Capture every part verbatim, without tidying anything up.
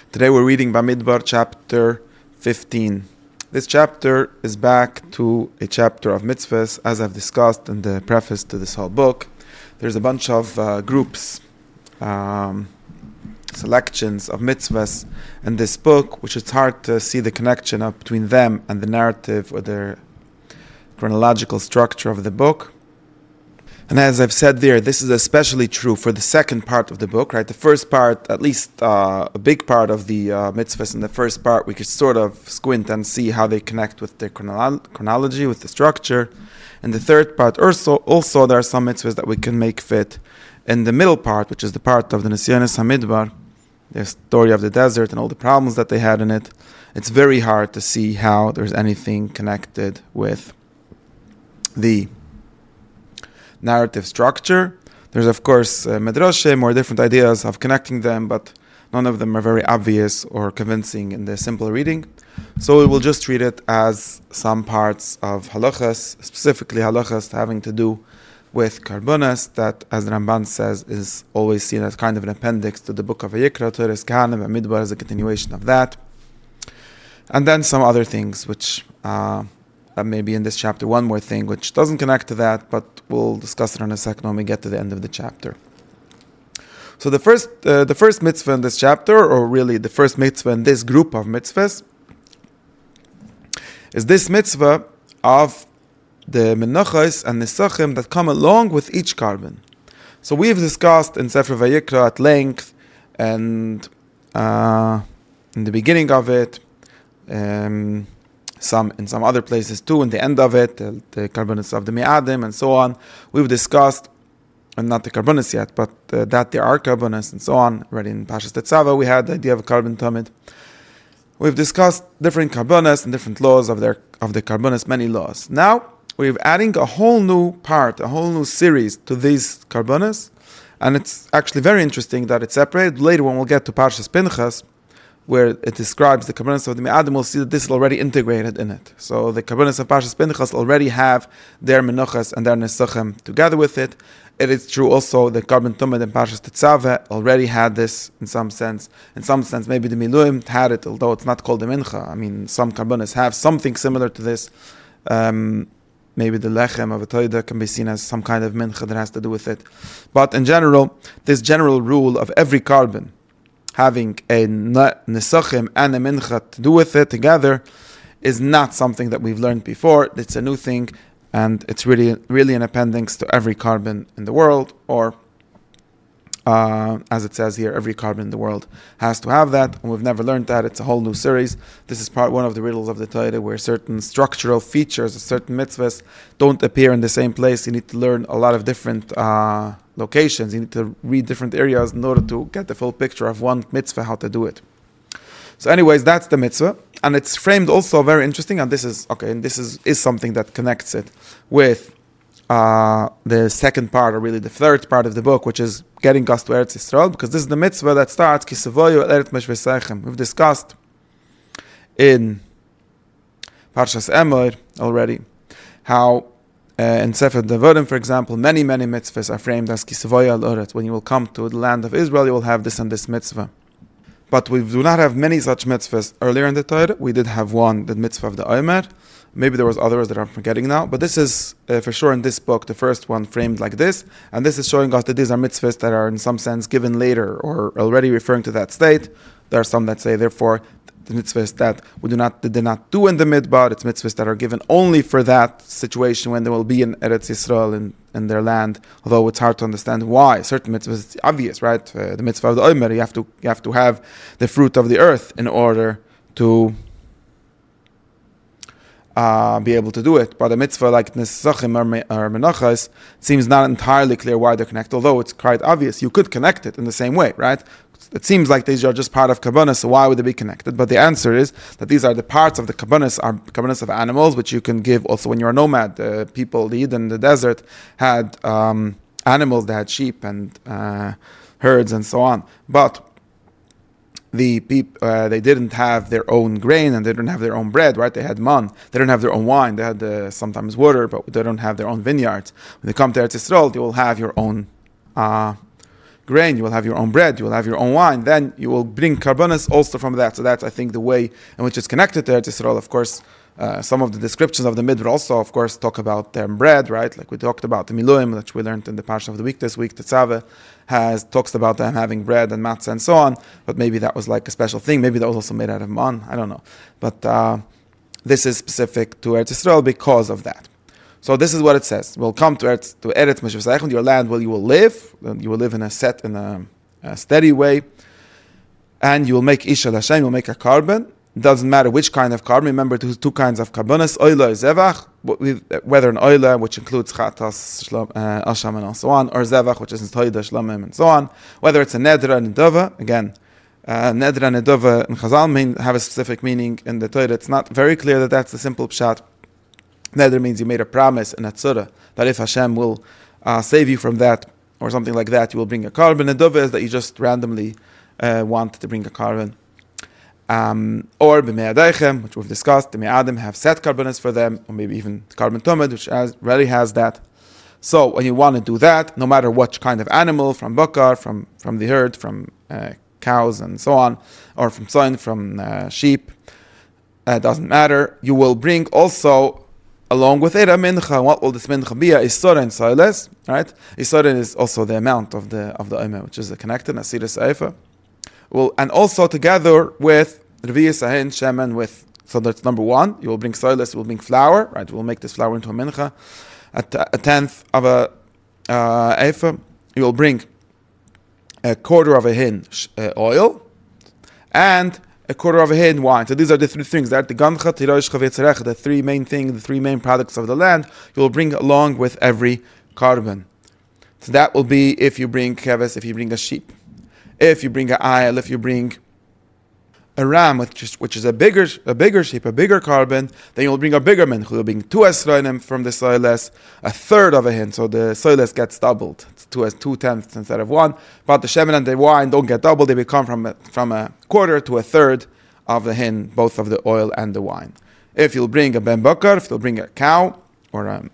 Today we're reading Bamidbar chapter fifteen. This chapter is back to a chapter of mitzvahs, as I've discussed in the preface to this whole book. There's a bunch of uh, groups, um, selections of mitzvahs in this book, which it's hard to see the connection up between them and the narrative or the chronological structure of the book. And as I've said there, this is especially true for the second part of the book, right? The first part, at least uh, a big part of the uh, mitzvahs in the first part, we could sort of squint and see how they connect with the chronolo- chronology, with the structure. In the third part, also, also there are some mitzvahs that we can make fit. In the middle part, which is the part of the Nisyonos HaMidbar, the story of the desert and all the problems that they had in it, it's very hard to see how there's anything connected with the narrative structure. There's of course uh, medrashim or different ideas of connecting them, but none of them are very obvious or convincing in the simple reading. So we will just treat it as some parts of halachas, specifically halachas having to do with karbonas, that, as the Ramban says, is always seen as kind of an appendix to the book of Vayikra. Toras Kehanim and Midbar is a continuation of that. And then some other things which uh, Uh, maybe in this chapter, one more thing which doesn't connect to that, but we'll discuss it in a second when we get to the end of the chapter. So the first, uh, the first mitzvah in this chapter, or really the first mitzvah in this group of mitzvahs, is this mitzvah of the menachos and nesachim that come along with each carbon. So we've discussed in Sefer Vayikra at length, and uh, in the beginning of it, um, Some in some other places too, in the end of it, the, the karbonis of the mi'adim and so on. We've discussed, and not the karbonis yet, but uh, that there are karbonis and so on. Already in Pashas Tetzava, we had the idea of a carbon tamid. We've discussed different karbonis and different laws of their of the karbonis, many laws. Now we're adding a whole new part, a whole new series to these karbonis, and it's actually very interesting that it's separated. Later, when we'll get to Pashas Pinchas, where it describes the karbonos of the mi'adim, we'll see that this is already integrated in it. So the karbonos of Pashas Pinchas already have their menuchas and their nesachim together with it. It is true also the carbon tumid and Pashas Tetzava already had this in some sense. In some sense, maybe the miluim had it, although it's not called the mincha. I mean, some karbonos have something similar to this. Um, maybe the lechem of a toida can be seen as some kind of mincha that has to do with it. But in general, this general rule of every carbon having a nesachim and a mincha to do with it together is not something that we've learned before. It's a new thing, and it's really really an appendix to every carbon in the world, or uh, as it says here, every carbon in the world has to have that, and we've never learned that. It's a whole new series. This is part one of the riddles of the Torah, where certain structural features of certain mitzvahs don't appear in the same place. You need to learn a lot of different uh, locations. You need to read different areas in order to get the full picture of one mitzvah, how to do it. So anyways, that's the mitzvah, and it's framed also very interesting, and this is okay, and this is, is something that connects it with uh, the second part, or really the third part of the book, which is getting us to Eretz Yisrael, because this is the mitzvah that starts Kisavoyu Eretz Meshvesechem. We've discussed in Parshas Emor already how Uh, in Sefer Devarim, for example, many, many mitzvahs are framed as Kisavoya al Uretz. When you will come to the land of Israel, you will have this and this mitzvah. But we do not have many such mitzvahs earlier in the Torah. We did have one, the mitzvah of the Omer. Maybe there was others that I'm forgetting now. But this is, uh, for sure in this book, the first one framed like this. And this is showing us that these are mitzvahs that are in some sense given later, or already referring to that state. There are some that say, therefore, the mitzvahs that we do not did not do in the midbar, it's mitzvahs that are given only for that situation when they will be in Eretz Yisrael, in, in their land. Although it's hard to understand why. Certain mitzvahs, it's obvious, right? Uh, the mitzvah of the Omer, you have to you have to have the fruit of the earth in order to uh, be able to do it. But a mitzvah like nesachim or menachos, it seems not entirely clear why they're connected. Although it's quite obvious, you could connect it in the same way, right? It seems like these are just part of kabbanas, so why would they be connected? But the answer is that these are the parts of the kabbanas, are kabbanas of animals, which you can give also when you're a nomad. Uh, people, the Yid in the desert, had um, animals, they had sheep and uh, herds and so on. But the peop, uh, they didn't have their own grain, and they didn't have their own bread, right? They had man. They didn't have their own wine. They had uh, sometimes water, but they don't have their own vineyards. When they come to Eretz Yisrael, you will have your own uh, grain, you will have your own bread, you will have your own wine, then you will bring karbonos also from that. So that's, I think, the way in which it's connected to Eretz Yisrael. Of course, uh, some of the descriptions of the Midbar also, of course, talk about um, bread, right? Like we talked about the Miluim, which we learned in the Parsha of the week this week. Tetzaveh has talks about them having bread and matzah and so on, but maybe that was like a special thing. Maybe that was also made out of man. I don't know. But uh, this is specific to Eretz Yisrael because of that. So this is what it says. We'll come to Eretz, to Eretz Mishvasaychon, your land where you will live. You will live in a set, in a, a steady way. And you will make Isha Hashem, you will make a carbon. It doesn't matter which kind of carbon. Remember, there's two kinds of carbonas, oila or zevach, whether an oila, which includes chatas, shlam, uh, asham, and so on, or zevach, which is toida, shlamim, and so on. Whether it's a nedra and dova, again, uh, nedra and dova and chazal mean, have a specific meaning in the Torah. It's not very clear that that's the simple pshat. Neder means you made a promise in a tzura that if Hashem will uh, save you from that or something like that, you will bring a carbon. And dova is that you just randomly uh, want to bring a carbon. Um, or b'mei adaichem, which we've discussed, the me'adim have set carbonas for them, or maybe even carbon tumid, which has, already has that. So when you want to do that, no matter what kind of animal, from bakar, from, from the herd, from uh, cows and so on, or from son, from uh, sheep, it uh, doesn't matter. You will bring also along with it a mincha. What will this mincha be? Isora and soiles, right? Isora is also the amount of the of the omer, which is a connected asira seifa. Well, and also together with reviyas ahin shemen with. So that's number one. You will bring soiles. You will bring flour, right? We'll make this flour into a mincha. A, t- a tenth of a uh, eifa. You will bring a quarter of a hin uh, oil, and a quarter of a hin wine. So these are the three things. That the gancha, tirosh, chavetzerech, the three main things, the three main products of the land. You will bring along with every carbon. So that will be if you bring keves, if you bring a sheep, if you bring a ayil, if you bring a ram, which is, which is a bigger a bigger sheep, a bigger carbon, then you'll bring a bigger mincha. You'll bring two esronim from the soiles, a third of a hin. So the soiles gets doubled. It's two as two tenths instead of one. But the shemen and the wine don't get doubled. They become from a, from a quarter to a third of the hin, both of the oil and the wine. If you'll bring a ben bakar, if you'll bring a cow or an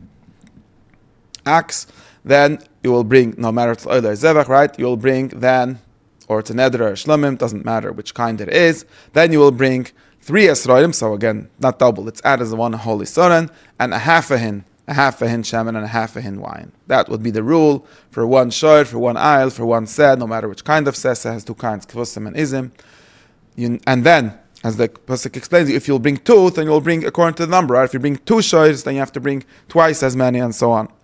ox, then you will bring, no matter if it's oil or zevach, right? You'll bring then, or it's a neder or a shlamim, doesn't matter which kind it is. Then you will bring three esroim, so again, not double, it's added as one holy soren, and a half a hin, a half a hin shaman, and a half a hin wine. That would be the rule for one shor, for one aisle, for one sed, no matter which kind of sesa, has two kinds, kvusim and izim. You, and then, as the pasuk explains, if you'll bring two, then you'll bring according to the number, right? If you bring two shors, then you have to bring twice as many, and so on.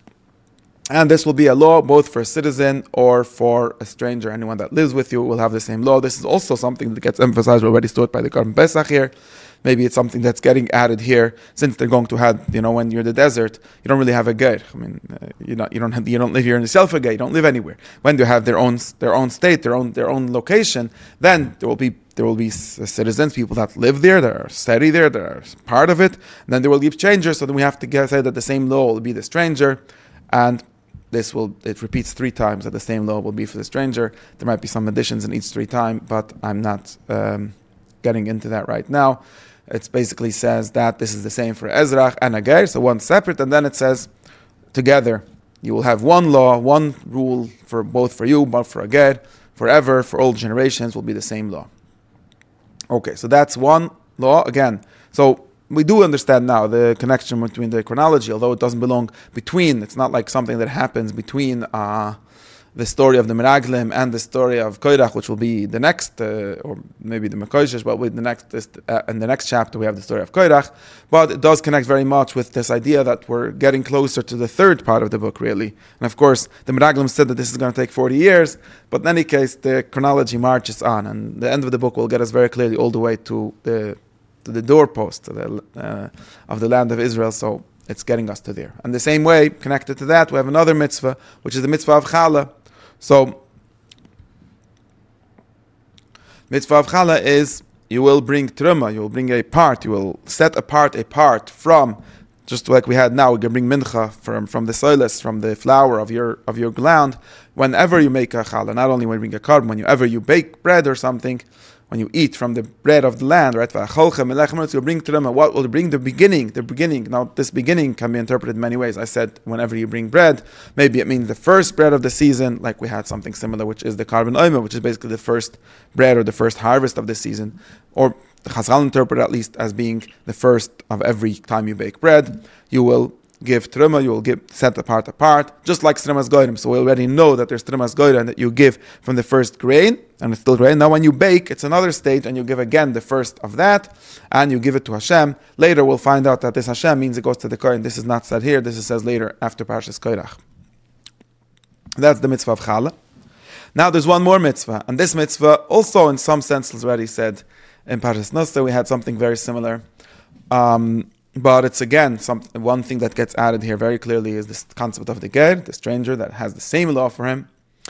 And this will be a law both for a citizen or for a stranger. Anyone that lives with you will have the same law. This is also something that gets emphasized, already stored by the Karban Pesach here. Maybe it's something that's getting added here, since they're going to have, you know, when you're in the desert, you don't really have a ger. I mean, uh, you know, you don't have, you don't live here in the self ger. You don't live anywhere. When they have their own their own state, their own their own location, then there will be there will be citizens, people that live there, that are steady there, that are part of it. And then there will be strangers. So then we have to get, say that the same law will be the stranger, and this will, it repeats three times that the same law will be for the stranger. There might be some additions in each three times, but I'm not um, getting into that right now. It basically says that this is the same for Ezrach and Ager, so one separate, and then it says together you will have one law, one rule for both for you, but for Ager, forever, for all generations will be the same law. Okay, so that's one law again. So we do understand now the connection between the chronology, although it doesn't belong between. It's not like something that happens between uh, the story of the Meraglim and the story of Koirach, which will be the next, uh, or maybe the Mekoshesh, but with the next, uh, in the next chapter we have the story of Koirach. But it does connect very much with this idea that we're getting closer to the third part of the book, really. And of course, the Meraglim said that this is going to take forty years, but in any case, the chronology marches on, and the end of the book will get us very clearly all the way to the to the doorpost to the, uh, of the land of Israel, so it's getting us to there. And the same way, connected to that, we have another mitzvah, which is the mitzvah of Chala. So, mitzvah of Chala is, you will bring truma, you will bring a part, you will set apart a part from just like we had now, we can bring mincha from, from the soilus, from the flour of your of your ground, whenever you make a challah, not only when you bring a carbon, whenever you bake bread or something, when you eat from the bread of the land, right? You bring truma. What will bring the beginning? The beginning. Now, this beginning can be interpreted in many ways. I said, whenever you bring bread, maybe it means the first bread of the season, like we had something similar, which is the carbon oima, which is basically the first bread or the first harvest of the season, or the Chazal interpret at least as being the first of every time you bake bread. You will give truma, you will give set apart apart, just like Trimas Goyim. So we already know that there's Trimas Goyim that you give from the first grain, and it's still grain. Now when you bake, it's another stage, and you give again the first of that, and you give it to Hashem. Later we'll find out that this Hashem means it goes to the Kohen. This is not said here, this is says later after Parshas Koirach. That's the mitzvah of Challah. Now there's one more mitzvah, and this mitzvah also in some sense is already said in Parshas Nasa. We had something very similar. Um, But it's again, some, one thing that gets added here very clearly is this concept of the ger, the stranger that has the same law for him.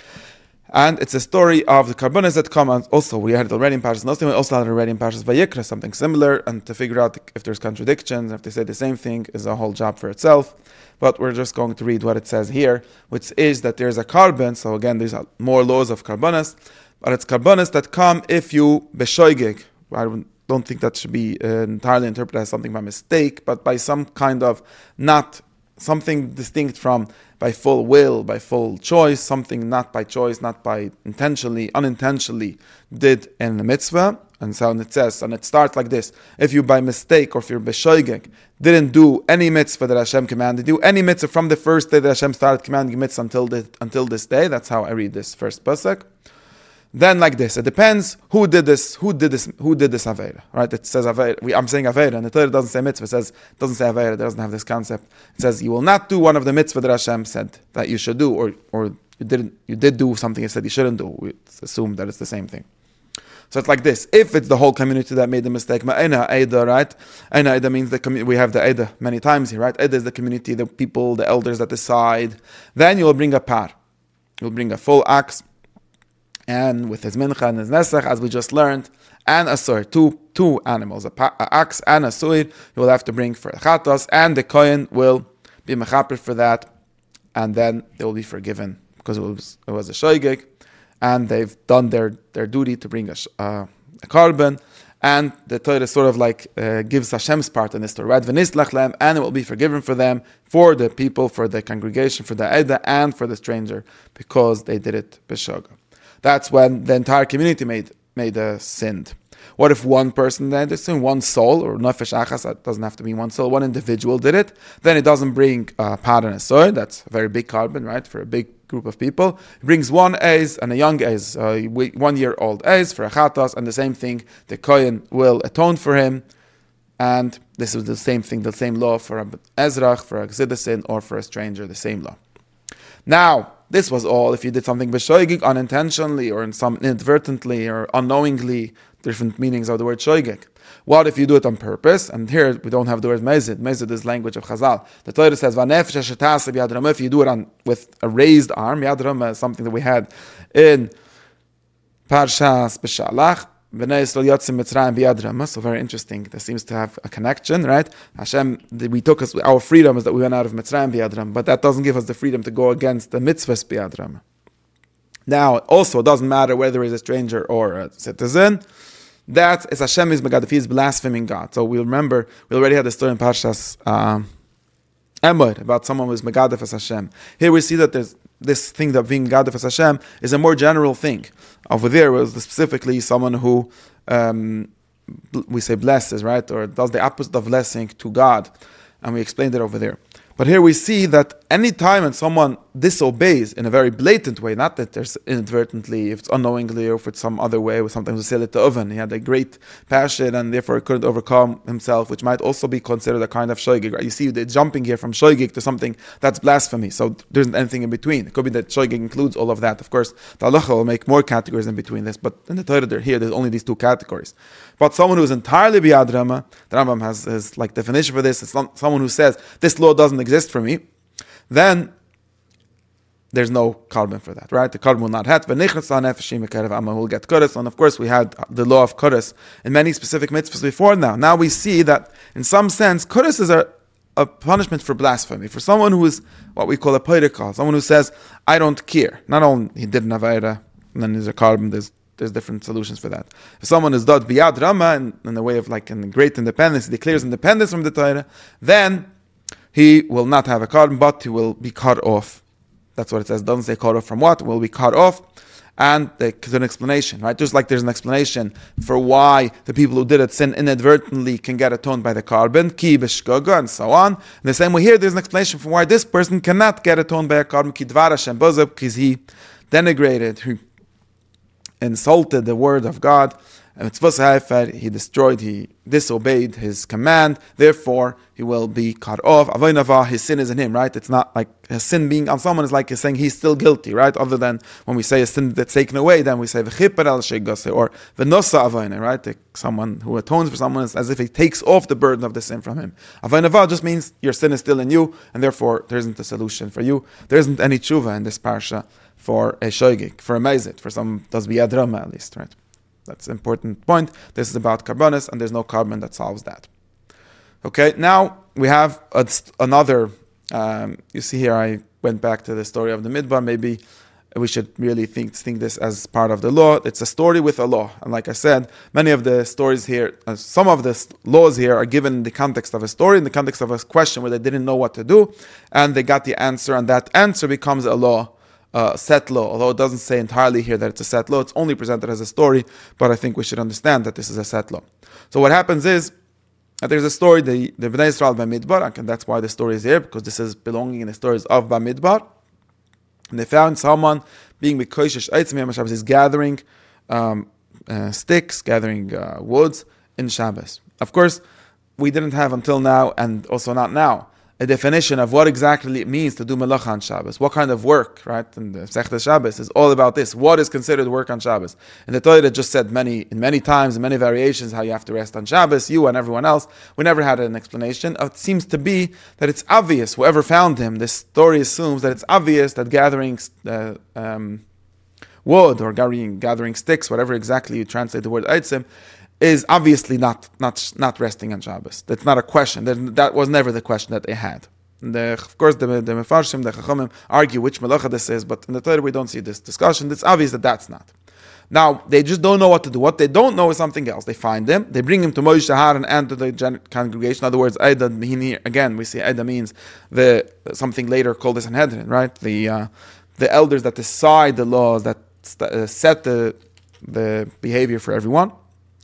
And it's a story of the karbonos that come, and also we had it already in Parshas Nosim, we also had it already in Parshas Vayikra, something similar, and to figure out if there's contradictions, if they say the same thing, is a whole job for itself. But we're just going to read what it says here, which is that there's a carbon, so again, there's more laws of karbonos, but it's karbonos that come if you beshoigig, I don't think that should be uh, entirely interpreted as something by mistake, but by some kind of not something distinct from by full will, by full choice, something not by choice, not by intentionally, unintentionally did in the mitzvah. And so it says, and it starts like this: if you by mistake or if you're beshoigeg didn't do any mitzvah that Hashem commanded you, any mitzvah from the first day that Hashem started commanding mitzvah until the, until this day, that's how I read this first pasuk. Then like this, it depends who did this, who did this, who did this Aveira, right? It says Aveira, we, I'm saying Aveira, and the Torah doesn't say mitzvah, it says, it doesn't say Aveira, it doesn't have this concept. It says, you will not do one of the mitzvah that Hashem said that you should do, or or you didn't, you did do something He said you shouldn't do. We assume that it's the same thing. So it's like this, if it's the whole community that made the mistake, Ma'ena Eida, right? Eina Eida means the community, we have the Eida many times here, right? Eida is the community, the people, the elders that decide. Then you will bring a par. You'll bring a full ox, and with his mincha and his nesach, as we just learned, and a sur, two two animals, a, pa, a ox and a sur, you will have to bring for chatos, and the kohen will be mechaper for that, and then they will be forgiven because it was it was a shoygig, and they've done their, their duty to bring a, uh, a carbon, and the Torah sort of like uh, gives Hashem's part in this story, right? V'nislach lehem, and it will be forgiven for them, for the people, for the congregation, for the Eidah, and for the stranger, because they did it b'shoga. That's when the entire community made made a sin. What if one person did it, one soul, or nefesh achas, that doesn't have to be one soul, one individual did it, then it doesn't bring a par and a soy, that's a very big carbon, right, for a big group of people. It brings one eiz and a young eiz, uh, one year old eiz for a chatas, and the same thing, the kohen will atone for him, and this is the same thing, the same law for a ezrach, for a gzidasin, or for a stranger, the same law. Now, this was all if you did something b'shoigig unintentionally or in some inadvertently or unknowingly, different meanings of the word shoigig. What if you do it on purpose? And here we don't have the word mezid. Mezid is language of Chazal. The Torah says, "V'nefesh shetase b'yad ramah." If you do it on with a raised arm, yad ramah is something that we had in Parshas B'Shalach. So very interesting. That seems to have a connection, right? Hashem, we took us, our freedom is that we went out of Mitzrayim b'yadram, but that doesn't give us the freedom to go against the mitzvahs b'yadram. Now, also, it doesn't matter whether he's a stranger or a citizen. That is Hashem is Megad, if he is blaspheming God. So we remember, we already had the story in Parshas um, Emor about someone who is Megadef as Hashem. Here we see that there's this thing that being Megadef as Hashem is a more general thing. Over there was specifically someone who um, we say blesses, right, or does the opposite of blessing to God, and we explained it over there. But here we see that any time when someone disobeys in a very blatant way, not that there's inadvertently, if it's unknowingly, or if it's some other way, with sometimes we sell it to oven, he had a great passion and therefore he couldn't overcome himself, which might also be considered a kind of shoygig. Right? You see the jumping here from shoygig to something that's blasphemy, so there isn't anything in between. It could be that shoygig includes all of that. Of course, the halacha will make more categories in between this, but in the Torah here, there's only these two categories. But someone who's entirely biyad Rama, the Rambam has his like definition for this, it's someone who says, this law doesn't exist for me, then there's no carbon for that, right? The carbon will not have. Will get kuras, and of course we had the law of kuras in many specific mitzvahs before now. Now we see that in some sense, kuras is a a punishment for blasphemy. For someone who is what we call a poirikal, someone who says, I don't care. Not only he did an Avaira, and then there's a carbon, there's there's different solutions for that. If someone is dot biyad rama, in, in the way of like in great independence, he declares independence from the Torah, then he will not have a carbon, but he will be cut off. That's what it says. It doesn't say cut off from what, will be cut off. And there's an explanation, right? Just like there's an explanation for why the people who did it sin inadvertently can get atoned by the carbon, ki b'shgaga, and so on. In the same way here, there's an explanation for why this person cannot get atoned by a carbon, ki dvar Hashem bozeb, because he denigrated, he insulted the word of God, and he destroyed, he disobeyed his command, therefore he will be cut off. Avoynava, his sin is in him, right? It's not like his sin being on someone is like he's saying he's still guilty, right? Other than when we say a sin that's taken away, then we say v'chiper al sheigase, or v'nosa avoyne, right? Like someone who atones for someone is as if he takes off the burden of the sin from him. Avoynava just means your sin is still in you, and therefore there isn't a solution for you. There isn't any tshuva in this parsha for a shoygik, for a mezit, for some does be adrama at least, right? That's an important point. This is about carbonis, and there's no carbon that solves that. Okay, now we have a, another, um, you see here I went back to the story of the Midbar. Maybe we should really think, think this as part of the law. It's a story with a law. And like I said, many of the stories here, uh, some of the laws here are given in the context of a story, in the context of a question where they didn't know what to do, and they got the answer, and that answer becomes a law. Uh, set law, although it doesn't say entirely here that it's a set law, it's only presented as a story, but I think we should understand that this is a set law. So what happens is that there's a story, the, the Bnei Yisrael Bamidbar, and that's why the story is here, because this is belonging in the stories of Bamidbar, and they found someone being Mikoishish Eitzim Yom HaShabbos, is gathering um, uh, sticks, gathering uh, woods in Shabbos. Of course, we didn't have until now, and also not now, a definition of what exactly it means to do melacha on Shabbos. What kind of work, right? And the Masechta Shabbos is all about this. What is considered work on Shabbos? And the Torah just said many, in many times, in many variations, how you have to rest on Shabbos, you and everyone else. We never had an explanation. It seems to be that it's obvious, whoever found him, this story assumes that it's obvious that gathering uh, um, wood or gathering, gathering sticks, whatever exactly you translate the word eitzim, is obviously not not not resting on Shabbos. That's not a question. That, that was never the question that they had. The, of course, the, the Mefarshim, the Chachamim argue which melacha this is, but in the Torah we don't see this discussion. It's obvious that that's not. Now, they just don't know what to do. What they don't know is something else. They find him, they bring him to Moshe, Aaron, and to the gen- congregation. In other words, Aida, again, we see Aida means the something later called the Sanhedrin, right? The uh, the elders that decide the laws, that st- set the the behavior for everyone.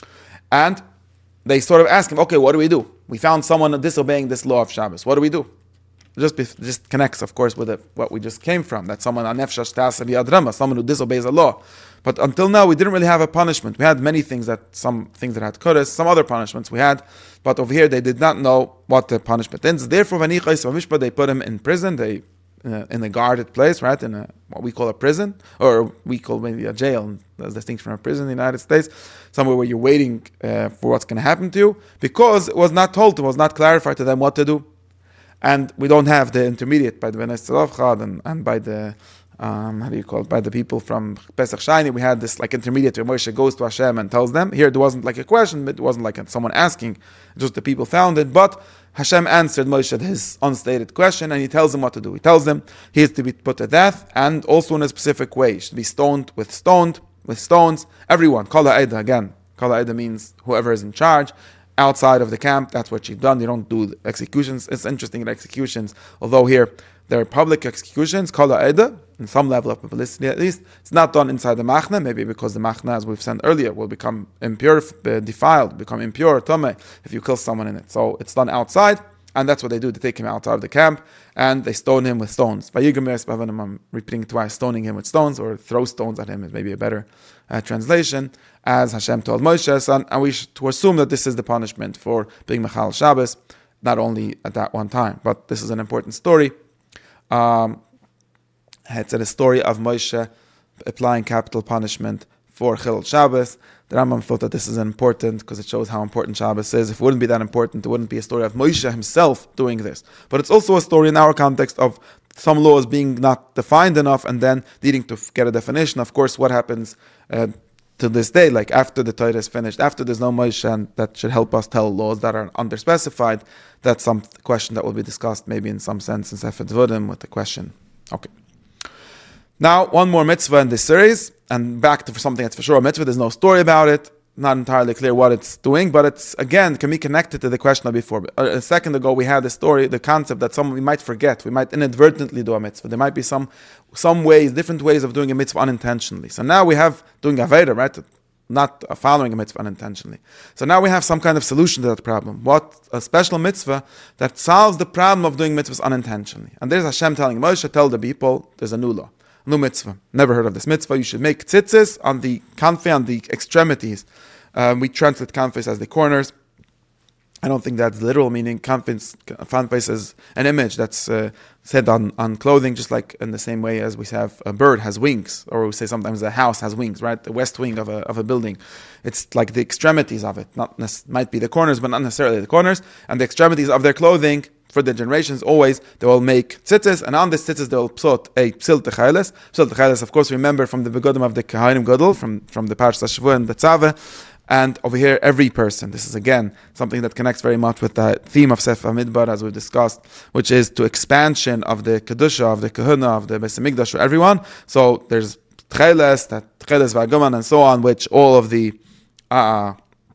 And they sort of ask him, okay, what do we do? We found someone disobeying this law of Shabbos. What do we do? Just be, just connects, of course, with the, what we just came from. That someone, anefshash ta'asa bi'adrama, someone who disobeys a law. But until now, we didn't really have a punishment. We had many things that, some things that had kuras, some other punishments we had. But over here, they did not know what the punishment is. Therefore, they put him in prison. They Uh, in a guarded place, right? In a, what we call a prison, or we call maybe a jail, as distinct from a prison in the United States, somewhere where you're waiting uh, for what's going to happen to you, because it was not told, it was not clarified to them what to do. And we don't have the intermediate by the Bnei Tzalaf and, and by the, um, how do you call it, by the people from Pesach Shani. We had this like intermediate where Moshe goes to Hashem and tells them. Here it wasn't like a question, it wasn't like someone asking, just the people found it, but Hashem answered Moshe his unstated question, and he tells him what to do. He tells him he is to be put to death, and also in a specific way. He should be stoned with stoned with stones. Everyone, Kala Aida, again. Kala Aida means whoever is in charge. Outside of the camp, that's what you've done. You don't do executions. It's interesting in executions, although here there are public executions, Kala Aida, in some level of publicity at least. It's not done inside the Machna, maybe because the Machna, as we've said earlier, will become impure, defiled, become impure, Tomei, if you kill someone in it. So it's done outside, and that's what they do. They take him outside of the camp, and they stone him with stones. I'm repeating twice, stoning him with stones, or throw stones at him is maybe a better uh, translation, as Hashem told Moshe, and we should to assume that this is the punishment for being Mechal Shabbos, not only at that one time, but this is an important story. Um, it's a story of Moshe applying capital punishment for Chilul Shabbos. The Rambam thought that this is important because it shows how important Shabbos is. If it wouldn't be that important, it wouldn't be a story of Moshe himself doing this. But it's also a story in our context of some laws being not defined enough and then needing to get a definition. Of course, what happens uh, to this day, like after the Torah is finished, after there's no Moshe, and that should help us tell laws that are underspecified. That's some question that will be discussed maybe in some sense in Sefer Dvorim with the question. Okay. Now, one more mitzvah in this series, and back to something that's for sure a mitzvah. There's no story about it. Not entirely clear what it's doing, but it's, again, can be connected to the question of before. A second ago, we had the story, the concept that some we might forget. We might inadvertently do a mitzvah. There might be some some ways, different ways of doing a mitzvah unintentionally. So now we have doing Aveda, right? Not following a mitzvah unintentionally. So now we have some kind of solution to that problem. What a special mitzvah that solves the problem of doing mitzvahs unintentionally. And there's Hashem telling Moshe, tell the people, there's a new law. New mitzvah. Never heard of this mitzvah. You should make tzitzis on the kanfei, on the extremities. Um, we translate kanfei as the corners. I don't think that's literal meaning. Kanfei is an image that's uh, said on, on clothing, just like in the same way as we have a bird has wings, or we say sometimes a house has wings, right? The west wing of a of a building. It's like the extremities of it. Not nec- might be the corners, but not necessarily the corners. And the extremities of their clothing, for the generations, always, they will make tzitzis, and on this tzitzis they will put a psil techeles. Psil techeles, of course, remember from the begodim of the Kohanim Gadol, from, from the Parshas Shavua and the Tzaveh. And over here, every person. This is, again, something that connects very much with the theme of Sefer Midbar, as we've discussed, which is to expansion of the Kedusha, of the Kahuna, of the Beis HaMikdash for everyone. So there's Tcheles, that Tcheles V'Aguman, and so on, which all of the uh,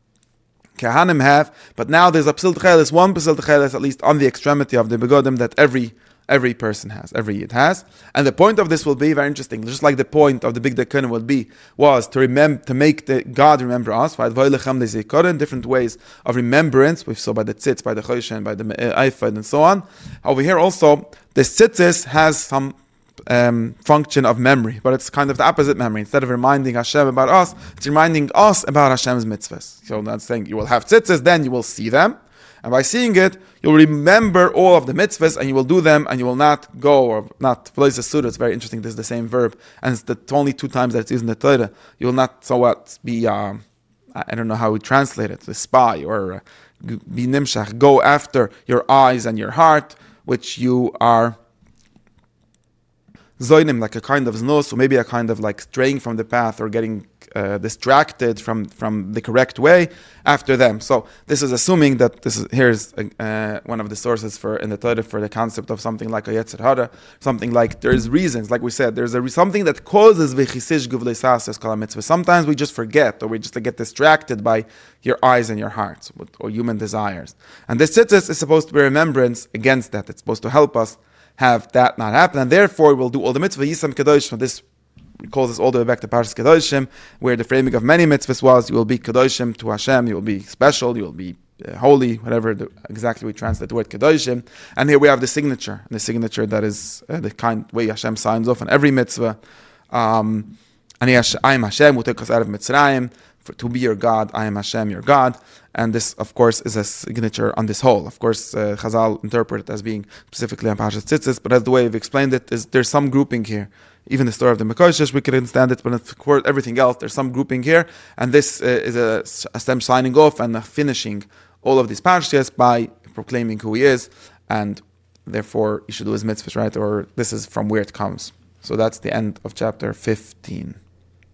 Kahanim have. But now there's a Psil Tcheles, one Psil Tcheles, at least on the extremity of the Begodim, that every Every person has, every Yid has. And the point of this will be very interesting. Just like the point of the Big Dekun would be, was to remember, to make the God remember us, different ways of remembrance. We saw by the tzitz, by the choshen, by the eifad, and so on. Over here also, the tzitzis has some um, function of memory, but it's kind of the opposite memory. Instead of reminding Hashem about us, it's reminding us about Hashem's mitzvahs. So that's saying you will have tzitzis, then you will see them. And by seeing it, you'll remember all of the mitzvahs, and you will do them, and you will not go, or not, it's very interesting, this is the same verb, and it's the only two times that it's used in the Torah. You will not, so what, be, uh, I don't know how we translate it, the spy, or uh, be nimshach, go after your eyes and your heart, which you are zoinim, like a kind of znos, or maybe a kind of like straying from the path, or getting uh, distracted from, from the correct way after them. So this is assuming that this is, here's uh, one of the sources for in the Torah for the concept of something like a yetzer hara, something like there's reasons, like we said, there's a something that causes v'chisish guvlei sasas kol mitzvah. Sometimes we just forget, or we just like, get distracted by your eyes and your hearts, or human desires. And this tzitzis is supposed to be remembrance against that. It's supposed to help us have that not happen, and therefore we'll do all the mitzvah yisam kedoshim. This calls us all the way back to Parshas Kedoshim, where the framing of many mitzvahs was: you will be kedoshim to Hashem, you will be special, you will be uh, holy, whatever the, exactly we translate the word kedoshim. And here we have the signature, the signature that is uh, the kind way Hashem signs off on every mitzvah. Um, Ani I am Hashem who took us out of Mitzrayim. For, to be your God, I am Hashem, your God. And this, of course, is a signature on this whole. Of course, uh, Chazal interpret it as being specifically on Parshas Tzitzis, but as the way we've explained it, is there's some grouping here. Even the story of the Mekoshesh, we could understand it, but of course, everything else, there's some grouping here. And this uh, is a Hashem signing off and finishing all of these parshas by proclaiming who He is, and therefore, you should do His mitzvahs, right? Or this is from where it comes. So that's the end of chapter fifteen.